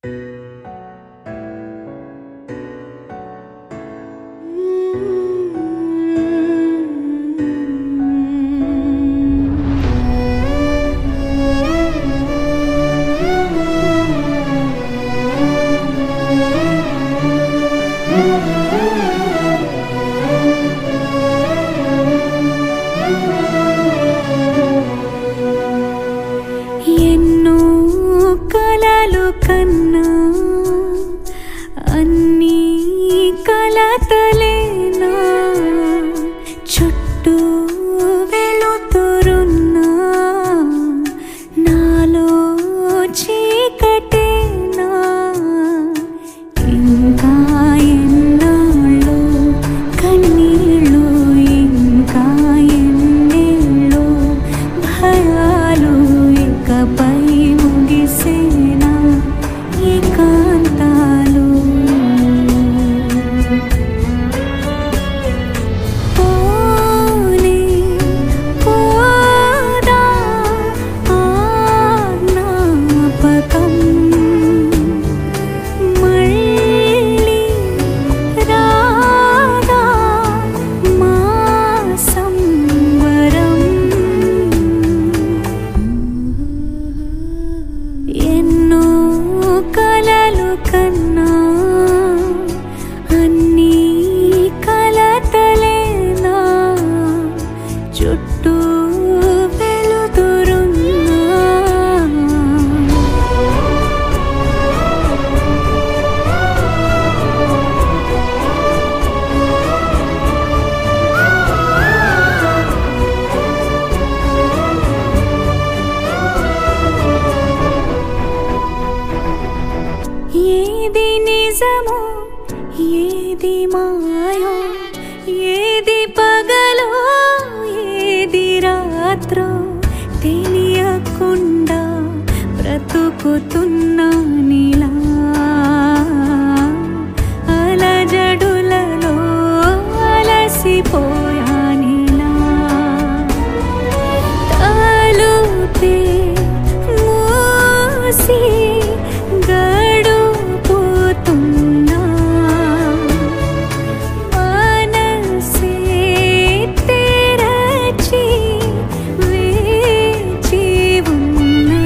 ఎన్నో కలలు కన్నా అన్నీ కలతలేనా చుట్టూ వెలుతురున్నా నాలో చీకటేనా ఇంకా ఎన్నాళ్ళు కన్నీళ్ళు ఇంకా ఎన్నేళ్ళు భయాలు ఇకపై ముగిసేనా ఏకాంతాలు పోనే పోదా ఆ జ్ఞాపకం మళ్ళీ రాదా మా సంబరం ఎన్నో కలలు కన్నా అన్నీ కలతలేనా చుట్టూ వెలుతురున్నా ఏది నిజమో ఏది మాయో ఏది పగలో ఏది రాత్రో తెలియకుండా బ్రతుకుతున్నా నీలా అలజడులలో అలసిపోయానిలా తలుపే మూసి గడుపుతున్నా మనసే తెరచి వేచి ఉన్నా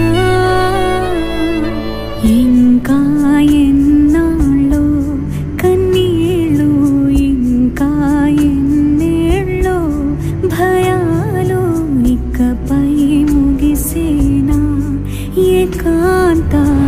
ఇంకా ఎన్నాళ్ళు కన్నీళ్ళు ఇంకా ఎన్నేళ్ళు భయాలు ఇకపై ముగిసేనా ఏకాంత